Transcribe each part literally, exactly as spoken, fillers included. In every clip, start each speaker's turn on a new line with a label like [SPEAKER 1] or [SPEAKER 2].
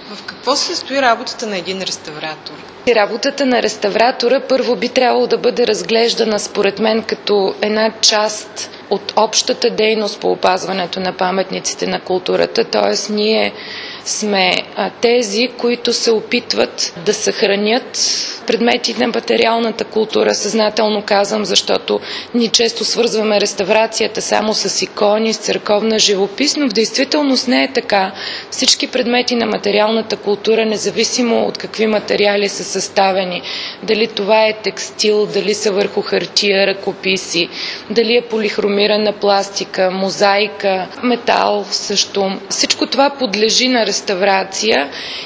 [SPEAKER 1] В какво се състои работата на един реставратор?
[SPEAKER 2] Работата на реставратора първо би трябвало да бъде разглеждана според мен като една част от общата дейност по опазването на паметниците на културата, т.е. ние сме а, тези, които се опитват да съхранят предмети на материалната култура, съзнателно казвам, защото ние често свързваме реставрацията само с икони, с църковна живопис, но в действителност не е така. Всички предмети на материалната култура, независимо от какви материали са съставени, дали това е текстил, дали са върху хартия, ръкописи, дали е полихромирана пластика, мозайка, метал също. Всичко това подлежи на реставрация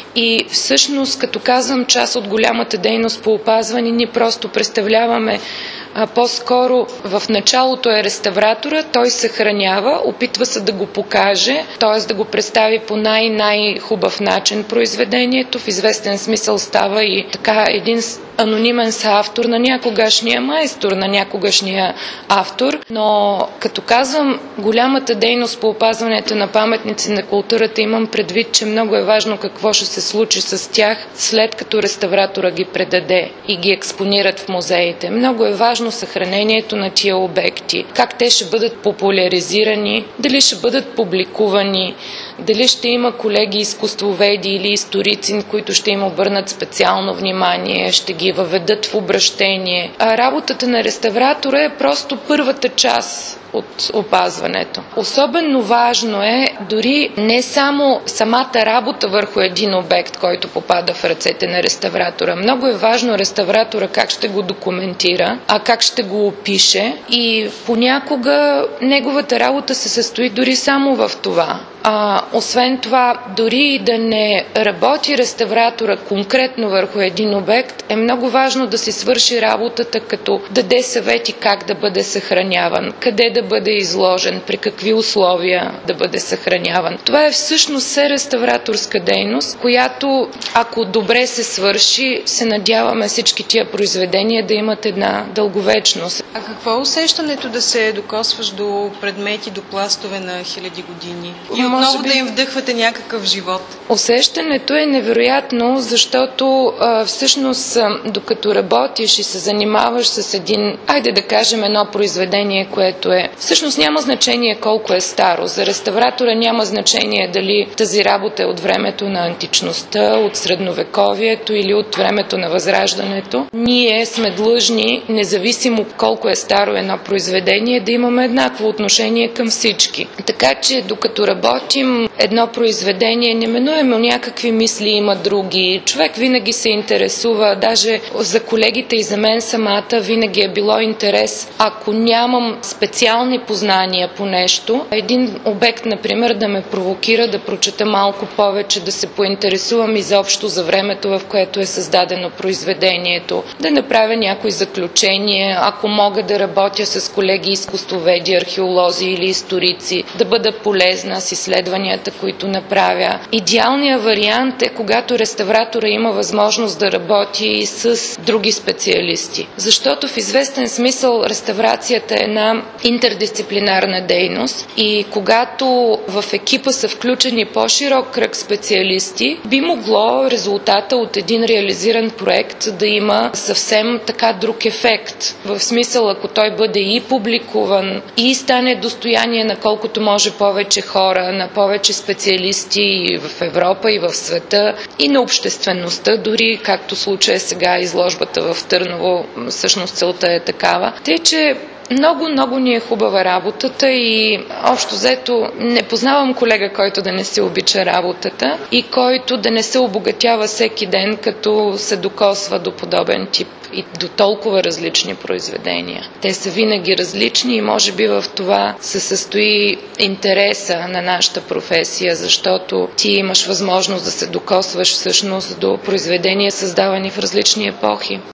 [SPEAKER 2] и всъщност, като казвам част от голямата дейност по опазване, ние просто представляваме а, по-скоро в началото е реставратора, той съхранява, опитва се да го покаже, т.е. да го представи по най-най-хубав начин произведението, в известен смисъл става и така един анонимен съавтор на някогашния майстор, на някогашния автор, но като казвам голямата дейност по опазването на паметници на културата, имам предвид, че много е важно какво ще се случи с тях след като реставратора ги предаде и ги експонират в музеите. Много е важно съхранението на тия обекти, как те ще бъдат популяризирани, дали ще бъдат публикувани, дали ще има колеги изкуствоведи или историци, които ще им обърнат специално внимание, ще ги въведат в обращение. А работата на реставратора е просто първата част от опазването. Особено важно е дори не само самата работа върху един обект, който попада в ръцете на реставратора. Много е важно реставратора как ще го документира, а как ще го опише и понякога неговата работа се състои дори само в това. А, освен това, дори и да не работи реставратора конкретно върху един обект, е много важно да си свърши работата, като даде съвети как да бъде съхраняван, къде да бъде изложен, при какви условия да бъде съхраняван. Това е всъщност все реставраторска дейност, която, ако добре се свърши, се надяваме всички тия произведения да имат една дълговечност.
[SPEAKER 1] А какво е усещането да се докосваш до предмети, до пластове на хиляди години? И отново би... да им вдъхвате някакъв живот?
[SPEAKER 2] Усещането е невероятно, защото а, всъщност докато работиш и се занимаваш с един, айде да кажем едно произведение, което е всъщност няма значение колко е старо. За реставратора няма значение дали тази работа е от времето на античността, от средновековието или от времето на възраждането. Ние сме длъжни, независимо колко е старо едно произведение, да имаме еднакво отношение към всички. Така че докато работим едно произведение, неминуемо някакви мисли има други. Човек винаги се интересува, даже за колегите и за мен самата винаги е било интерес. Ако нямам специални познания по нещо, един обект, например, да ме провокира да прочета малко повече, да се поинтересувам изобщо за времето, в което е създадено произведението, да направя някои заключения, ако мога да работя с колеги изкуствоведи, археолози или историци, да бъда полезна с изследванията, които направя. Идеалният вариант е, когато реставратора има възможност да работи и с други специалисти. Защото в известен смисъл реставрацията е една интердисциплинарна дейност и когато в екипа са включени по-широк кръг специалисти, би могло резултата от един реализиран проект да има съвсем така друг ефект. В смисъл, ако той бъде и публикуван, и стане достояние на колкото може повече хора, на повече специалисти и в Европа, и в света, и на обществеността, дори както случая сега изложбата в Търново, всъщност целта е такава. Тъй, че много, много ни е хубава работата и общо взето не познавам колега, който да не се обича работата и който да не се обогатява всеки ден, като се докосва до подобен тип и до толкова различни произведения. Те са винаги различни и може би в това се състои интереса на нашата професия, защото ти имаш възможност да се докосваш всъщност до произведения, създавани в различни епохи.